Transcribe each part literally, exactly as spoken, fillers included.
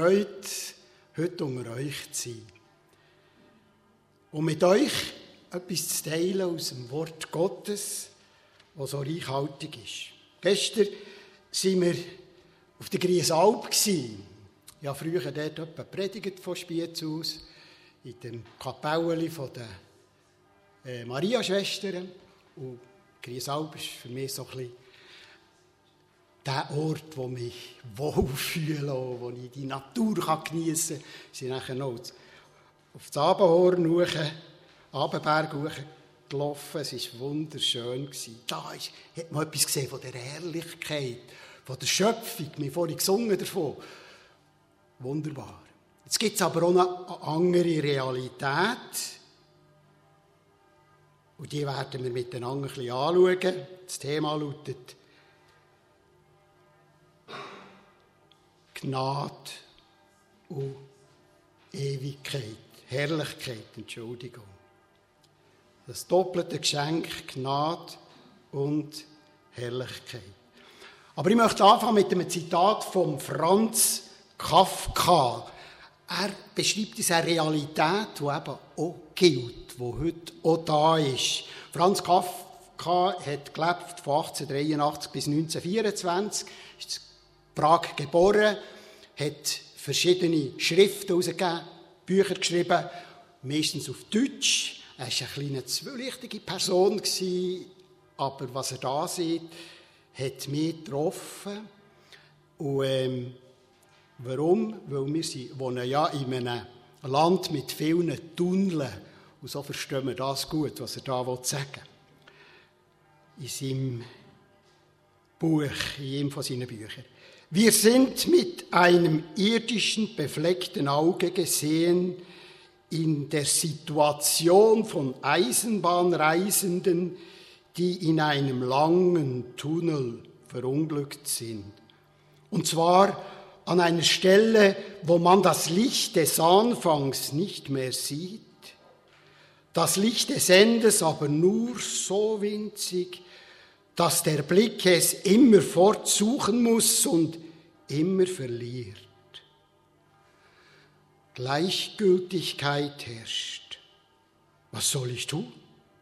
Freude, heute unter euch zu sein. Und mit euch etwas zu teilen aus dem Wort Gottes, das so reichhaltig ist. Gestern waren wir auf der Griesalp. Ich habe früher dort etwa gepredigt von Spiez aus, in dem Kapellchen der äh, Mariaschwestern. Und Griesalp ist für mich so ein bisschen der Ort, wo ich mich wohlfühle, wo ich die Natur geniessen kann. Wir sind nachher noch auf das Abendhorn hoch, Abendberg hochgelaufen. Es war wunderschön. Da ist, hat man etwas gesehen von der Herrlichkeit, von der Schöpfung. Wir haben vorhin gesungen davon. Wunderbar. Jetzt gibt es aber auch eine andere Realität. Und die werden wir miteinander ein bisschen anschauen. Das Thema lautet Gnade und Ewigkeit. Herrlichkeit, Entschuldigung. Das doppelte Geschenk, Gnade und Herrlichkeit. Aber ich möchte anfangen mit einem Zitat von Franz Kafka. Er beschreibt uns eine Realität, die eben auch gilt, die heute auch da ist. Franz Kafka hat gelebt von achtzehnhundertdreiundachtzig bis neunzehnhundertvierundzwanzig, ist in Prag geboren, hat verschiedene Schriften herausgegeben, Bücher geschrieben, meistens auf Deutsch. Er war eine kleine zwielichtige Person, aber was er da sieht, hat mich getroffen. Und ähm, warum? Weil wir sind, wohnen ja in einem Land mit vielen Tunneln. Und so verstehen wir das gut, was er da sagen will. In seinem Buch, in jedem von seinen Büchern. Wir sind mit einem irdischen, befleckten Auge gesehen in der Situation von Eisenbahnreisenden, die in einem langen Tunnel verunglückt sind. Und zwar an einer Stelle, wo man das Licht des Anfangs nicht mehr sieht, das Licht des Endes aber nur so winzig, dass der Blick es immerfort suchen muss und immer verliert. Gleichgültigkeit herrscht. Was soll ich tun?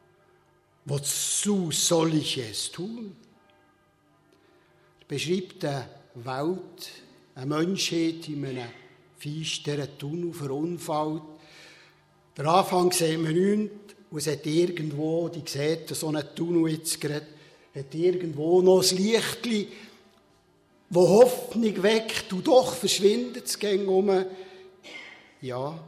Wozu soll ich es tun? Er beschreibt eine Welt, eine Menschheit in einem finsteren Tunnel verunfallt. Der Anfang sehen wir nichts und es hat irgendwo, die sieht so einen Tunnel jetzt gerade, hat irgendwo noch ein Lichtchen, wo Hoffnung weckt und doch verschwindet es gegen um. Ja,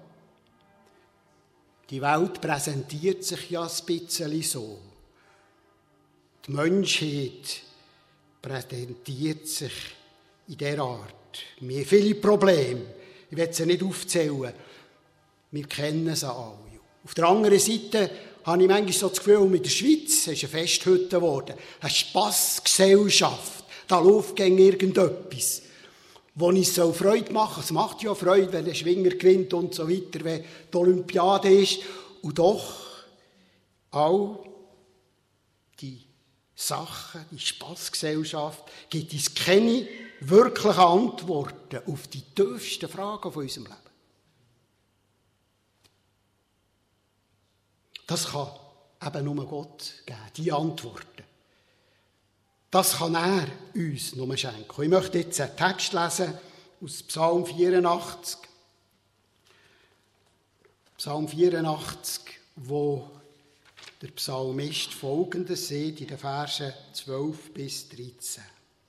die Welt präsentiert sich ja ein bisschen so. Die Menschheit präsentiert sich in dieser Art. Wir haben viele Probleme. Ich will sie nicht aufzählen. Wir kennen sie alle. Auf der anderen Seite habe ich manchmal so das Gefühl, mit der Schweiz ist eine Festhütte geworden. Eine Spassgesellschaft. Da läuft gegen irgendetwas, wo uns so Freude macht. Es macht ja Freude, wenn der Schwinger gewinnt und so weiter, wenn die Olympiade ist. Und doch, all die Sachen, die Spassgesellschaft, gibt uns keine wirklichen Antworten auf die tiefsten Fragen von unserem Leben. Das kann eben nur Gott geben, die Antworten. Das kann er uns nur schenken. Ich möchte jetzt einen Text lesen aus Psalm vierundachtzig. Psalm vierundachtzig, wo der Psalmist Folgendes sieht in den Versen zwölf bis dreizehn.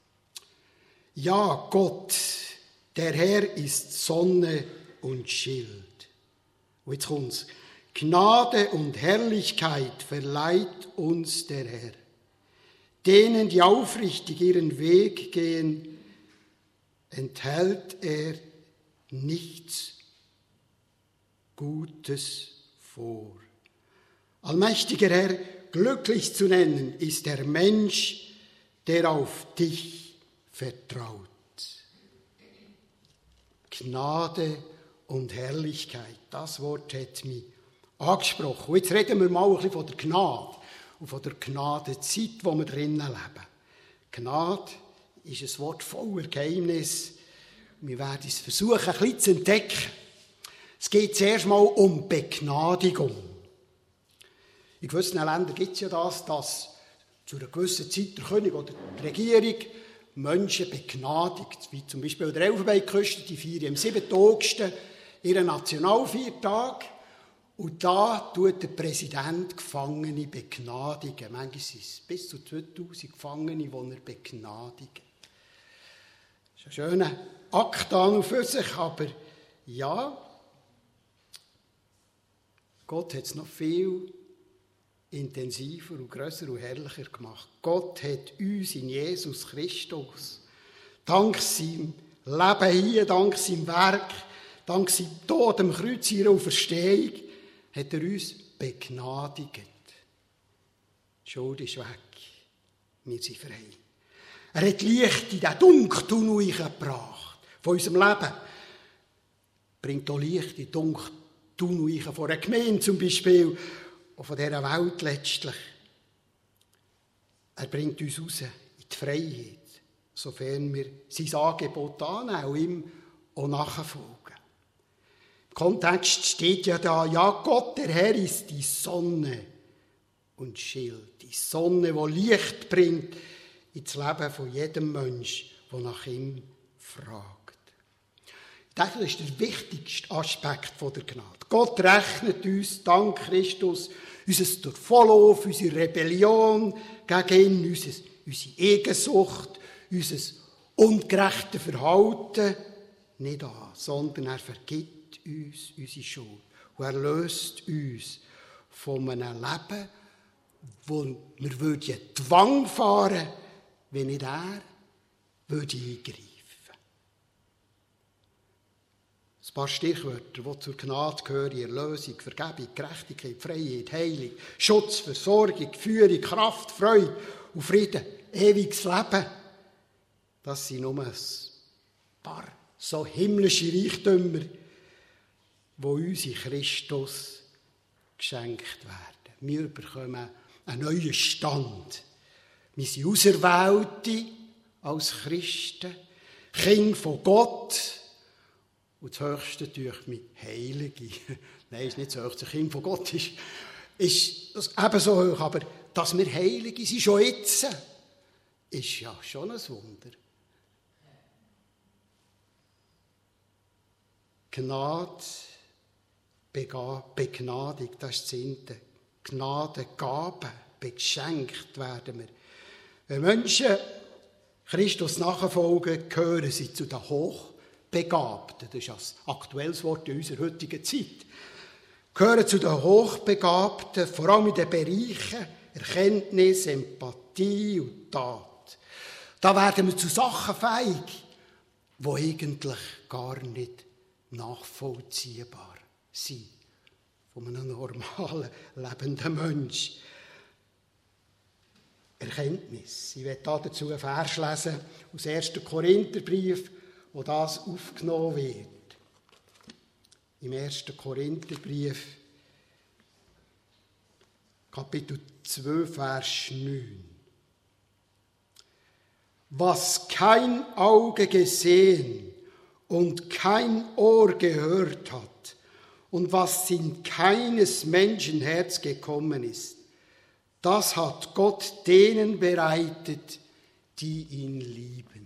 Ja, Gott, der Herr ist Sonne und Schild. Und jetzt kommt's. Gnade und Herrlichkeit verleiht uns der Herr. Denen, die aufrichtig ihren Weg gehen, enthält er nichts Gutes vor. Allmächtiger Herr, glücklich zu nennen ist der Mensch, der auf dich vertraut. Gnade und Herrlichkeit, das Wort hat mich angesprochen. Und jetzt reden wir mal ein bisschen von der Gnade und von der Gnadenzeit, wo wir drinnen leben. Gnade ist ein Wort voller Geheimnis Wir werden es versuchen, ein bisschen zu entdecken. Es geht zuerst mal um Begnadigung. In gewissen Ländern gibt es ja das, dass zu einer gewissen Zeit der König oder die Regierung Menschen begnadigt. Wie zum Beispiel an der Elfenbeinküste, die feiern am siebten August ihren Nationalviertag. Und da tut der Präsident Gefangene begnadigen. Manchmal sind es bis zu zweitausend Gefangene, die er begnadigt. Das ist ein schöner Akt an und für sich, aber ja, Gott hat es noch viel intensiver und grösser und herrlicher gemacht. Gott hat uns in Jesus Christus, dank seinem Leben hier, dank seinem Werk, dank seinem Tod am Kreuz, ihrer Auferstehung, hat er uns begnadigt. Die Schuld ist weg. Wir sind frei. Er hat Licht in den Dunkeltunnel gebracht von unserem Leben. Bringt auch Licht in den Dunkeltunnel von einer Gemeinde zum Beispiel und von dieser Welt letztlich. Er bringt uns raus in die Freiheit, sofern wir sein Angebot annehmen und ihm auch nachfolgen. Im Kontext steht ja da, ja, Gott, der Herr, ist die Sonne und Schild. Die Sonne, die Licht bringt ins Leben von jedem Menschen, der nach ihm fragt. Ich denke, das ist der wichtigste Aspekt der Gnade. Gott rechnet uns, dank Christus, unser Davonlaufen, unsere Rebellion gegen ihn, unsere Eigensucht, unser ungerechtes Verhalten nicht an, sondern er vergibt uns unsere Schuld. Und er löst uns von einem Leben, wo wir würden Zwang fahren, wenn nicht er würde eingreifen. Ein paar Stichwörter, die zur Gnade gehören: Erlösung, Vergebung, Gerechtigkeit, Freiheit, Heilung, Schutz, Versorgung, Führung, Kraft, Freude und Frieden, ewiges Leben. Das sind nur ein paar so himmlische Reichtümer, die uns in Christus geschenkt werden. Wir bekommen einen neuen Stand. Wir sind Auserwählte als Christen, Kinder von Gott. Und das Höchste durch mit Heilige. Nein, ist nicht das Höchste. Das Kind von Gott ist, ist das ebenso hoch. Aber dass wir Heilige sind, schon jetzt, ist ja schon ein Wunder. Gnade, Begnadigt, das ist das Sinte. Gnade, Gaben, beschenkt werden wir. Wenn Menschen Christus nachfolgen, gehören sie zu den Hochbegabten. Das ist das aktuelles Wort in unserer heutigen Zeit. Gehören zu den Hochbegabten, vor allem in den Bereichen Erkenntnis, Empathie und Tat. Da werden wir zu Sachen fähig, die eigentlich gar nicht nachvollziehbar sind von einem normalen, lebenden Menschen. Erkenntnis. Ich werde dazu einen Vers lesen aus dem ersten Korintherbrief, wo das aufgenommen wird. Im ersten Korintherbrief, Kapitel zwei, Vers neun. Was kein Auge gesehen und kein Ohr gehört hat und was in keines Menschen Herz gekommen ist, das hat Gott denen bereitet, die ihn lieben.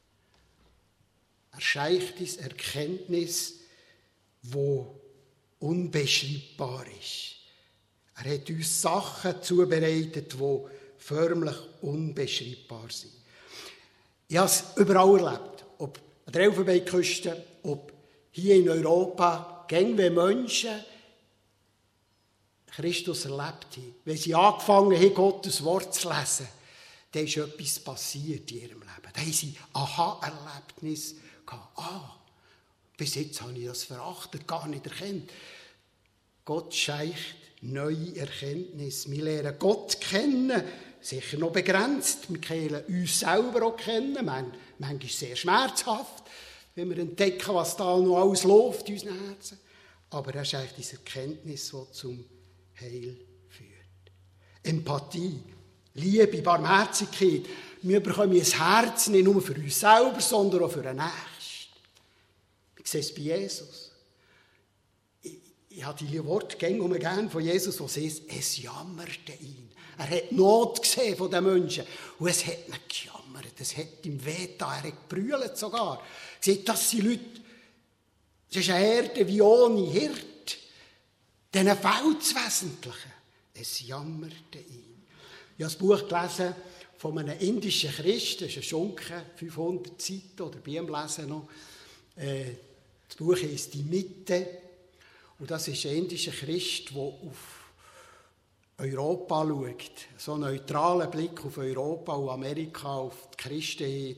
Er scheicht ist Erkenntnis, wo unbeschreibbar ist. Er hat uns Sachen zubereitet, die förmlich unbeschreibbar sind. Ich habe es überall erlebt, ob an der Elfenbeinküste, ob hier in Europa, gäng wie Menschen Christus erlebt haben. Wenn sie angefangen haben, Gottes Wort zu lesen, dann ist etwas passiert in ihrem Leben. Da haben sie Aha-Erlebnis gehabt. Ah, bis jetzt habe ich das verachtet, gar nicht erkannt. Gott scheicht neue Erkenntnis. Wir lernen Gott kennen, sicher noch begrenzt. Wir lernen uns selber auch kennen. Manchmal sehr schmerzhaft, wenn wir entdecken, was da noch alles läuft in unseren Herzen. Aber er scheicht diese Erkenntnis, die zum Heil führt. Empathie, Liebe, Barmherzigkeit. Wir bekommen ein Herz nicht nur für uns selber, sondern auch für den Nächsten. Ich sehe es bei Jesus. Ich, ich habe die Worte gerne gern von Jesus, wo es heißt, es jammerte ihn. Er hat Not gesehen von den Menschen. Und es hat ihn gejammert. Es hat ihm wehgetan. Er hat gebrüllt sogar. Er sagt, das sind Leute, es ist eine Herde wie ohne Hirt. Diesen fehlt das Wesentliche. Es jammerte ihn. Ich habe das Buch gelesen von einem indischen Christen. Das ist ein Schunken, fünfhundert Seiten, oder bei ihm lesen noch. Das Buch heisst «Die Mitte». Und das ist ein indischer Christ, der auf Europa schaut. So einen neutralen Blick auf Europa und Amerika, auf die Christenheit,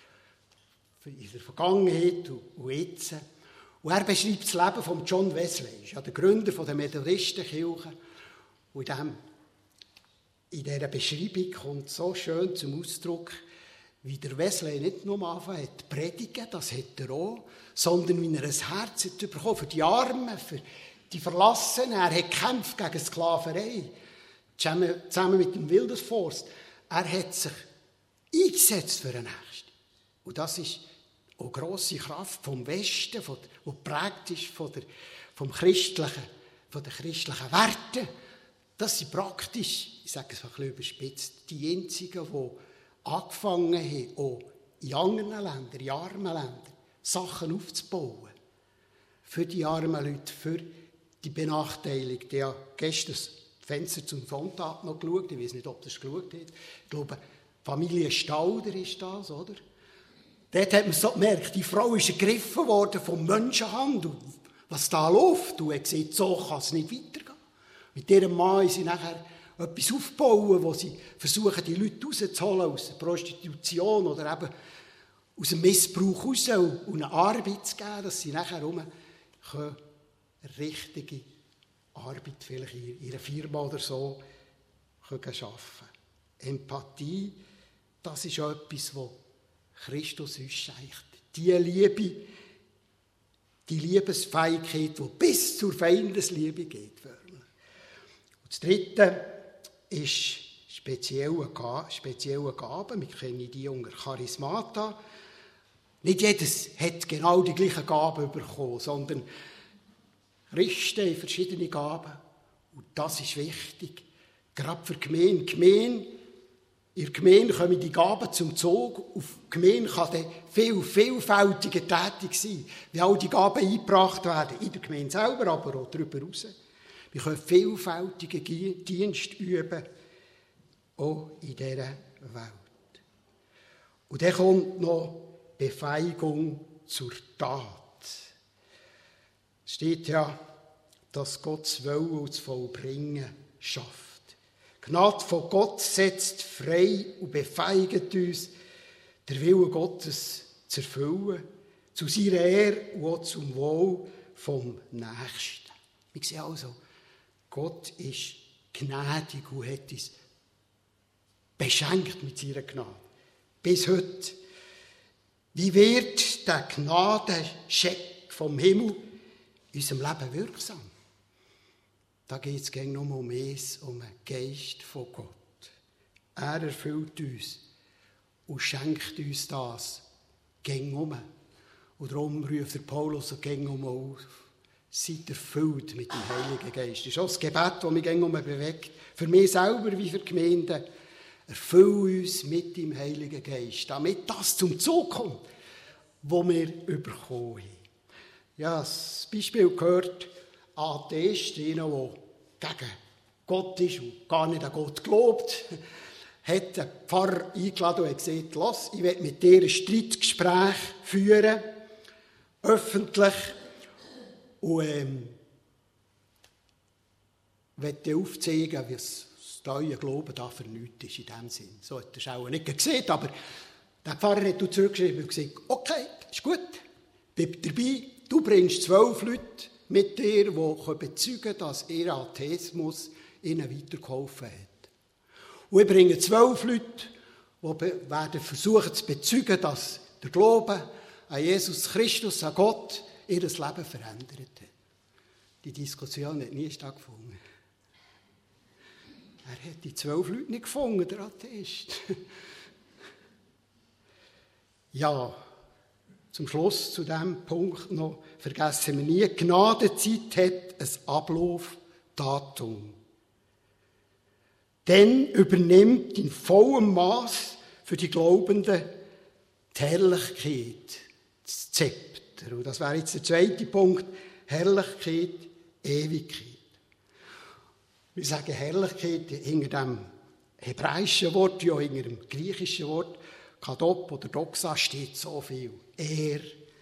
in der Vergangenheit und jetzt. Und er beschreibt das Leben von John Wesley, er ist ja der Gründer der Methodistenkirche. Und in, dem, in dieser Beschreibung kommt so schön zum Ausdruck, wie der Wesley nicht nur am Anfang hat predigen, das hat er auch, sondern wie er ein Herz hat bekommen für die Armen, für die Verlassenen. Er hat gekämpft gegen Sklaverei, zusammen mit dem Wildesforst. Er hat sich eingesetzt für den Nächsten. Und das ist auch grosse Kraft vom Westen, die geprägt ist von der, vom christlichen, von den christlichen Werten. Das sind praktisch, ich sage es ein bisschen überspitzt, die einzigen, die angefangen haben, auch in anderen Ländern, in armen Ländern, Sachen aufzubauen. Für die armen Leute, für die Benachteiligten. Ich habe gestern das Fenster zum Sonntag noch geschaut. Ich weiß nicht, ob das geschaut hat. Ich glaube, Familie Stauder ist das, oder? Dort hat man so gemerkt, die Frau ist ergriffen worden vom Menschenhandel. Was da läuft, und er sieht, so kann es nicht weitergehen. Mit ihrem Mann sie nachher etwas aufbauen, wo sie versuchen, die Leute rauszuholen aus der Prostitution oder eben aus dem Missbrauch raus und eine Arbeit zu geben, dass sie nachher rum eine richtige Arbeit vielleicht in ihrer Firma oder so arbeiten können. Empathie, das ist auch etwas, was Christus uns schenkt. Die Liebe, die Liebesfähigkeit, die bis zur Feindesliebe geht. Und das Dritte ist spezielle Gaben. Wir kennen die unter Charismata. Nicht jedes hat genau die gleichen Gaben bekommen, sondern Christen haben verschiedene Gaben. Und das ist wichtig. Gerade für die Gemeinde. Die Gemeinde, in der Gemeinde kommen die Gaben zum Zug. Auf die Gemeinde kann dann viel vielfältiger tätig sein, wie all die Gaben eingebracht werden. In der Gemeinde selber, aber auch darüber hinaus. Wir können vielfältigen Dienst üben, auch in dieser Welt. Und dann kommt noch Befähigung zur Tat. Es steht ja, dass Gott das Wollen und das Vollbringen schafft. Die Gnade von Gott setzt frei und befähigt uns, den Willen Gottes zu erfüllen, zu seiner Ehre und auch zum Wohl vom Nächsten. Wir sehen also, Gott ist gnädig und hat uns beschenkt mit seiner Gnade. Bis heute. Wie wird der Gnadenscheck vom Himmel in unserem Leben wirksam? Da geht es nur um eins, um den Geist von Gott. Er erfüllt uns und schenkt uns das gegen um. Und darum ruft der Paulus so gegen um auf. Seid erfüllt mit dem Heiligen Geist. Das ist auch das Gebet, das mich gegen um bewegt. Für mich selber wie für die Gemeinde. Erfüll uns mit dem Heiligen Geist, damit das zum Zug kommt, was wir bekommen haben. Ja, das Beispiel gehört Atheisten, die gegen Gott ist und gar nicht an Gott glaubt, hat den Pfarrer eingeladen und hat gesagt, lass, ich will mit dir ein Streitgespräch führen, öffentlich, und ähm, will dir aufzeigen, wie es euer Glauben da für nichts ist in dem Sinn. So hat er es auch nicht gesehen, aber der Pfarrer hat zurückgeschrieben und gesagt, okay, ist gut, bleib dabei, du bringst zwölf Leute mit dir, die bezeugen können, dass ihr Atheismus ihnen weitergeholfen hat. Und ich bringe zwölf Leute, die werden versuchen zu bezeugen, dass der Glaube an Jesus Christus, an Gott, ihr Leben verändert hat. Die Diskussion hat nie stattgefunden. Er hat die zwölf Leute nicht gefunden, der Atheist. Ja, zum Schluss zu diesem Punkt noch, vergessen wir nie, Gnadezeit hat ein Ablaufdatum. Dann übernimmt in vollem Maß für die Glaubenden die Herrlichkeit, das Zepter. Und das wäre jetzt der zweite Punkt, Herrlichkeit, Ewigkeit. Wir sagen Herrlichkeit hinter dem hebräischen Wort, ja hinter dem griechischen Wort, Kadop oder Doxa steht so viel. Ehr,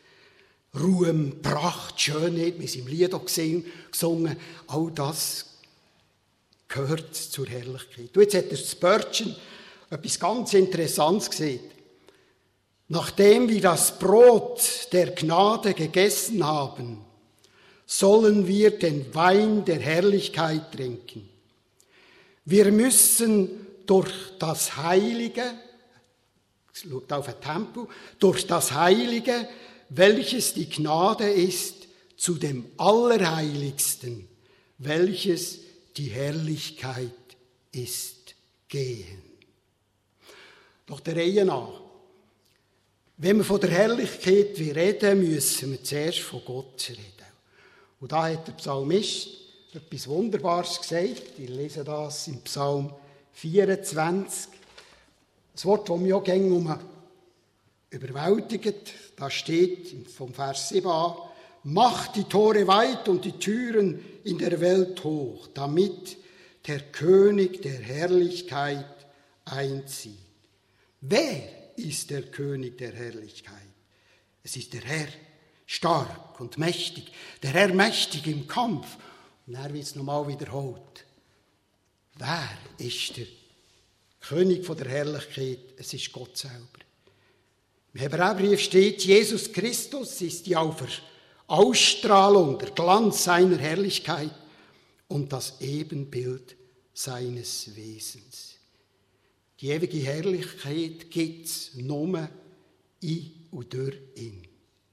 Ruhm, Pracht, Schönheit, wir sind im Lied auch gesungen, all das gehört zur Herrlichkeit. Und jetzt hat der Spurgeon etwas ganz Interessantes gesehen. Nachdem wir das Brot der Gnade gegessen haben, sollen wir den Wein der Herrlichkeit trinken. Wir müssen durch das Heilige, schaut auf ein Tempel, durch das Heilige, welches die Gnade ist, zu dem Allerheiligsten, welches die Herrlichkeit ist, gehen. Doch der Reihe nach. Wenn wir von der Herrlichkeit reden, müssen wir zuerst von Gott reden. Und da hat der Psalmist etwas Wunderbares gesagt. Ich lese das im Psalm vierundzwanzig. Das Wort, das mich auch gerne um überwältigt, da steht vom Vers sieben an, macht die Tore weit und die Türen in der Welt hoch, damit der König der Herrlichkeit einzieht. Wer ist der König der Herrlichkeit? Es ist der Herr, stark und mächtig, der Herr mächtig im Kampf. Und er wird es nochmal wiederholt. Wer ist der König von der Herrlichkeit? Es ist Gott selber. Im Hebräerbrief steht, Jesus Christus ist die Ausstrahlung, der Glanz seiner Herrlichkeit und das Ebenbild seines Wesens. Die ewige Herrlichkeit gibt es nur in und durch ihn.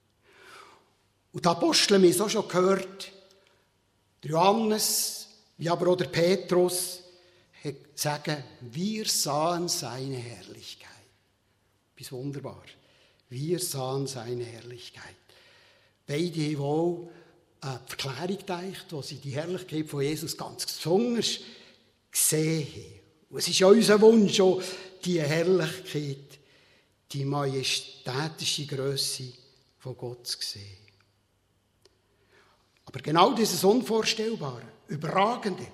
Und die Apostel haben es auch schon gehört, der Johannes, wie aber auch der Petrus, sagen, wir sahen seine Herrlichkeit. Etwas wunderbar. Wir sahen seine Herrlichkeit. Beide haben wohl eine Verklärung gedacht, wo sie die Herrlichkeit von Jesus ganz besonders gesehen haben. Und es ist ja unser Wunsch, auch die Herrlichkeit, die majestätische Grösse von Gott zu sehen. Aber genau dieses Unvorstellbare, Überragende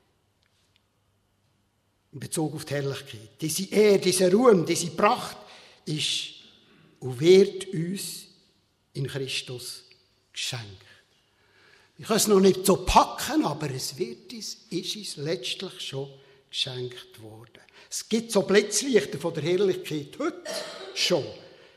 in Bezug auf die Herrlichkeit, diese Ehre, dieser Ruhm, diese Pracht ist und wird uns in Christus geschenkt. Wir können es noch nicht so packen, aber es wird uns, ist uns letztlich schon geschenkt worden. Es gibt so Blitzlichter von der Herrlichkeit heute schon.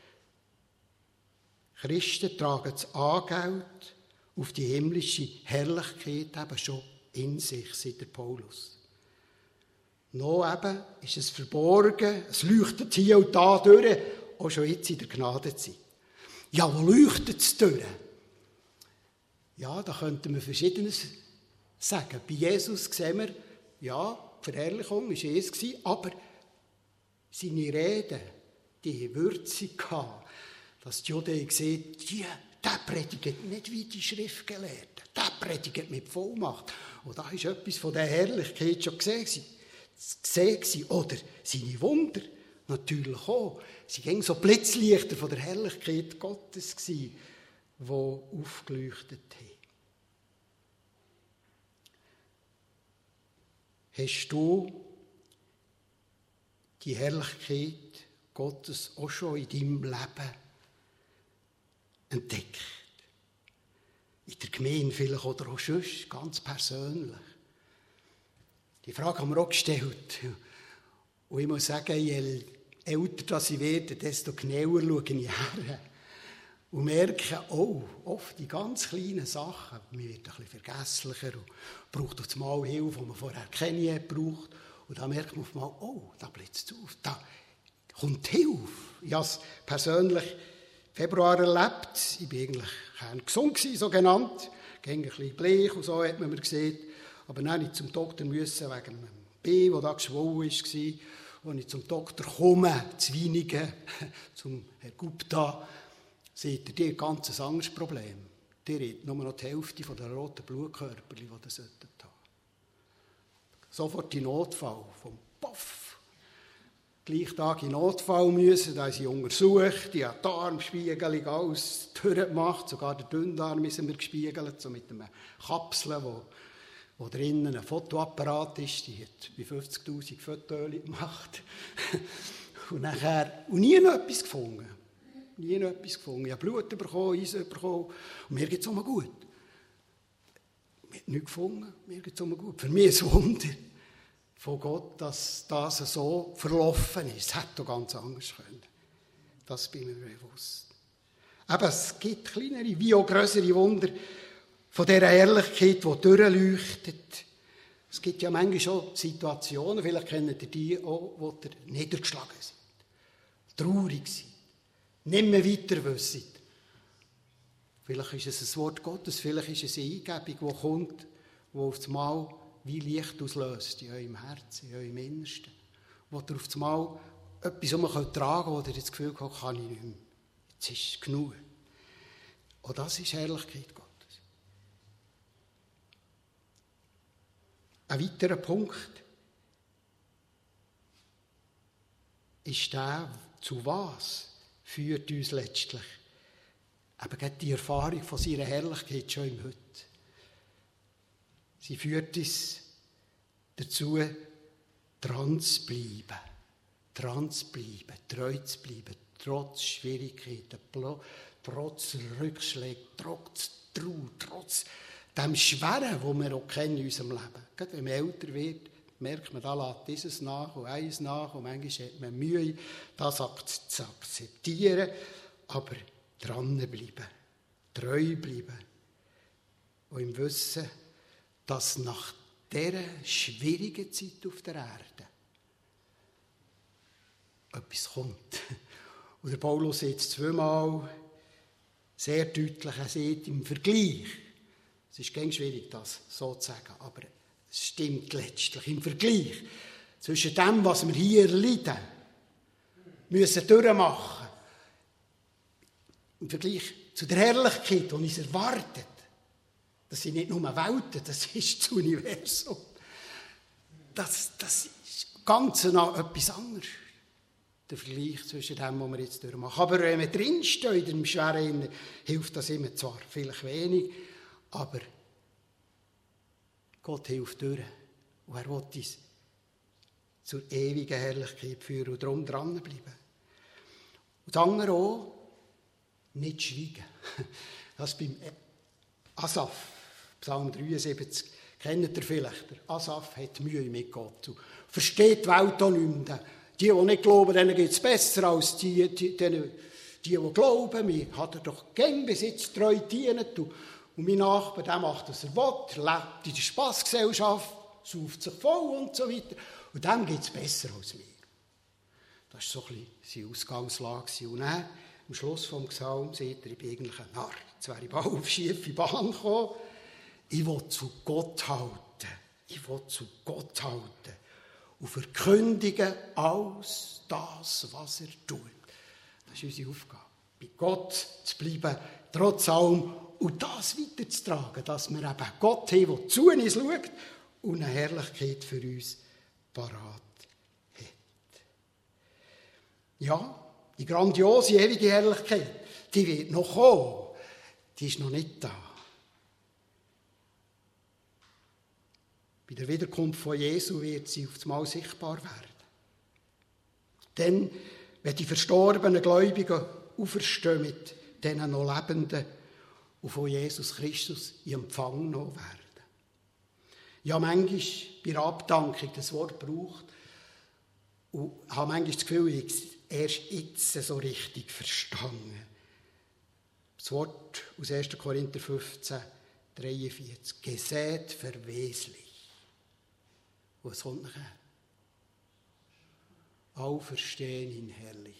Christen tragen das Angeld auf die himmlische Herrlichkeit eben schon in sich, seit der Paulus. Noch eben ist es verborgen, es leuchtet hier und da durch, auch schon jetzt in der Gnadezeit. Ja, wo leuchtet es durch? Ja, da könnten wir Verschiedenes sagen. Bei Jesus sehen wir, ja, die Verherrlichung war es, aber seine Reden, die Würze hatten, dass die Juden gesehen haben, ja, der predigt nicht wie die Schriftgelehrten, der predigt mit Vollmacht. Und da war etwas von der Herrlichkeit schon gesehen, gesehen oder seine Wunder natürlich auch. Sie waren so Blitzlichter von der Herrlichkeit Gottes, die aufgeleuchtet haben. Hast du die Herrlichkeit Gottes auch schon in deinem Leben entdeckt? In der Gemeinde vielleicht oder auch sonst, ganz persönlich. Die Frage haben wir auch gestellt. Und ich muss sagen, je älter ich werde, desto genauer schaue ich her. Und merke, oh, oft die ganz kleinen Sachen, man wird ein bisschen vergesslicher und braucht auf einmal Hilfe, die man vorher keine gebraucht. Und da merkt man auf einmal, oh, da blitzt es auf, da kommt Hilfe. Ich habe es persönlich im Februar erlebt. Ich war eigentlich kerngesund, so genannt. Ging ein bisschen bleich und so, hat man mir gesehen. Aber dann musste ich zum Doktor müssen, wegen einem Bein, das da geschwollen war. Als ich zum Doktor komme, zu Weinigen, zum Herrn Gupta, seht ihr, die haben ein ganz anderes Problem. Die hat nur noch die Hälfte der roten Blutkörper, die das sollten haben. Sofort in Notfall, vom Puff. Gleich Tag in Notfall müssen, da haben sie untersucht, die haben die Armspiegelung, alles durchgemacht, sogar der Dünndarm müssen wir gespiegelt, so mit einer Kapsel, wo, wo drinnen ein Fotoapparat ist, die hat bei fünfzigtausend Fotos gemacht. Und nachher, und nie noch etwas gefunden. Nie noch etwas gefunden. Ich habe Blut bekommen, Eisen bekommen. Und mir geht es immer gut. Ich habe nichts gefunden, mir geht es immer gut. Für mich ist es ein Wunder von Gott, dass das so verlaufen ist. Es hätte doch ganz anders können. Das bin ich mir bewusst. Aber es gibt kleinere wie auch grössere Wunder von dieser Herrlichkeit, die durchleuchtet. Es gibt ja manchmal auch Situationen, vielleicht kennt ihr die auch, wo ihr niedergeschlagen seid, traurig seid, nicht mehr weiter wisst. Vielleicht ist es ein Wort Gottes, vielleicht ist es eine Eingebung, die kommt, die auf das Mal wie Licht auslöst in eurem Herzen, in eurem Innersten. Wo ihr auf das Mal etwas um euch tragen könnt, wo ihr das Gefühl habt, kann ich nicht mehr. Jetzt ist es genug. Und das ist Herrlichkeit Gottes. Ein weiterer Punkt ist der, zu was führt uns letztlich eben die Erfahrung von seiner Herrlichkeit schon im Heute. Sie führt uns dazu, dran zu bleiben, dran zu bleiben, treu zu bleiben, trotz Schwierigkeiten, trotz Rückschlägen, trotz Trauer, trotz dem Schweren, das wir auch kennen in unserem Leben. Gerade wenn man älter wird, merkt man, da lässt dieses nach und eins nach und manchmal hat man Mühe, das zu akzeptieren, aber dranbleiben, treu bleiben und im Wissen, dass nach dieser schwierigen Zeit auf der Erde etwas kommt. Und der Paulus sagt es zweimal sehr deutlich, er sagt im Vergleich, es ist ganz schwierig, das so zu sagen, aber es stimmt letztlich, im Vergleich zwischen dem, was wir hier leiden, müssen durchmachen, im Vergleich zu der Herrlichkeit, die uns erwartet. Das sind nicht nur Welten, das ist das Universum. Das, das ist ganz noch etwas anderes. Der Vergleich zwischen dem, was wir jetzt durchmachen. Aber wenn wir drinstehen, im Schweren, hilft das immer zwar vielleicht wenig, aber Gott hilft durch. Und er will uns zur ewigen Herrlichkeit führen und darum dranbleiben. Und das andere auch, nicht schweigen. Das beim Asaf, Psalm dreiundsiebzig, kennt ihr vielleicht. Der Asaf hat Mühe mit Gott. Und versteht die Welt auch nicht mehr. Die, die nicht glauben, denen geht es besser als die, die, die, die, die glauben. Mir hat er doch gern bis jetzt treu gedient. Und mein Nachbar, der macht, was er will, lebt in der Spassgesellschaft, sauft sich voll und so weiter. Und dem geht es besser als mir. Das war so ein bisschen seine Ausgangslage. Und dann, am Schluss des Psalms, sagt er, ich bin eigentlich ein Narr. Jetzt wäre ich bald auf schiefe Bahn gekommen. Ich will zu Gott halten. Ich will zu Gott halten. Und verkündigen alles das, was er tut. Das ist unsere Aufgabe. Bei Gott zu bleiben, trotz allem, und das weiterzutragen, dass wir eben Gott haben, der zu uns schaut und eine Herrlichkeit für uns parat hat. Ja, die grandiose, ewige Herrlichkeit, die wird noch kommen. Die ist noch nicht da. Bei der Wiederkunft von Jesu wird sie auf einmal sichtbar werden. Dann, wenn die verstorbenen Gläubigen auferstehen mit denen noch Lebenden und von Jesus Christus in Empfang genommen werden. Ja, manchmal bei der Abdankung das Wort braucht und habe manchmal das Gefühl, ich habe erst jetzt so richtig verstanden. Das Wort aus erster Korinther fünfzehn, dreiundvierzig. Gesät verweslich. Und was kommt nachher? Auferstehen in Herrlichkeit.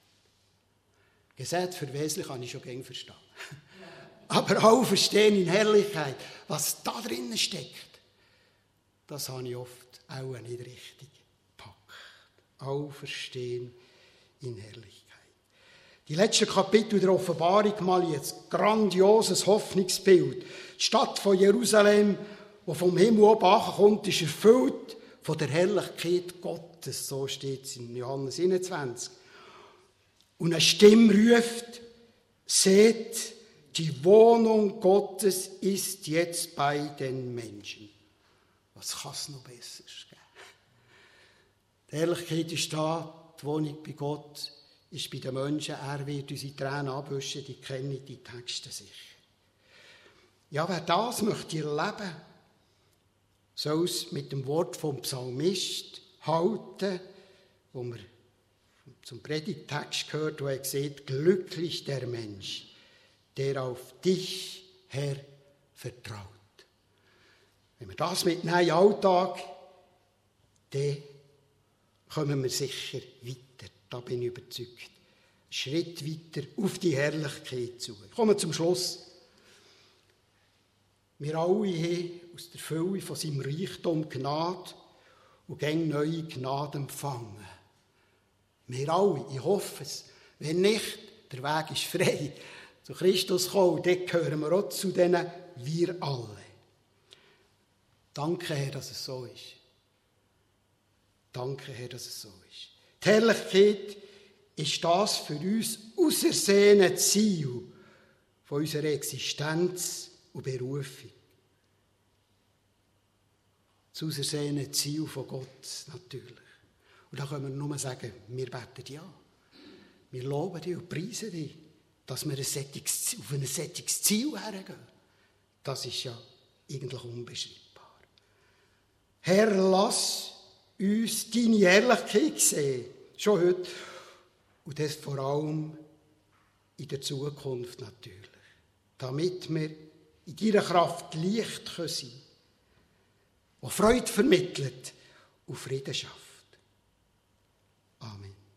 Gesät verweslich habe ich schon gern verstanden. Aber Auferstehen in Herrlichkeit, was da drinnen steckt, das habe ich oft auch nicht richtig gepackt. Auferstehen in Herrlichkeit. Die letzten Kapitel der Offenbarung malen jetzt ein grandioses Hoffnungsbild. Die Stadt von Jerusalem, die vom Himmel oben kommt, ist erfüllt von der Herrlichkeit Gottes. So steht es in Johannes einundzwanzig. Und eine Stimme ruft, seht, die Wohnung Gottes ist jetzt bei den Menschen. Was kann es noch besser geben? Die Herrlichkeit ist da, die Wohnung bei Gott ist bei den Menschen. Er wird unsere Tränen abwischen, die kennen die Texte sicher. Ja, wer das möchte erleben, soll es mit dem Wort vom Psalmist halten, wo wir zum Predigttext gehört, wo er sagt, glücklich der Mensch, der auf dich, Herr, vertraut. Wenn wir das mitnehmen in den Alltag, dann kommen wir sicher weiter. Da bin ich überzeugt. Einen Schritt weiter auf die Herrlichkeit zu. Ich komme zum Schluss. Wir alle haben aus der Fülle von seinem Reichtum Gnade und gern neue Gnade empfangen. Wir alle, ich hoffe es. Wenn nicht, der Weg ist frei. Zu Christus kommen, dort gehören wir auch zu denen, wir alle. Danke, Herr, dass es so ist. Danke, Herr, dass es so ist. Die Herrlichkeit ist das für uns ausersehene Ziel von unserer Existenz und Berufung. Das ausersehene Ziel von Gott natürlich. Und da können wir nur sagen, wir beten ja. Wir loben dich und preisen dich, dass wir ein solches, auf ein solches Ziel hergehen. Das ist ja eigentlich unbeschreibbar. Herr, lass uns deine Herrlichkeit sehen, schon heute. Und das vor allem in der Zukunft natürlich. Damit wir in deiner Kraft Licht sein können, das Freude vermittelt und Frieden schafft.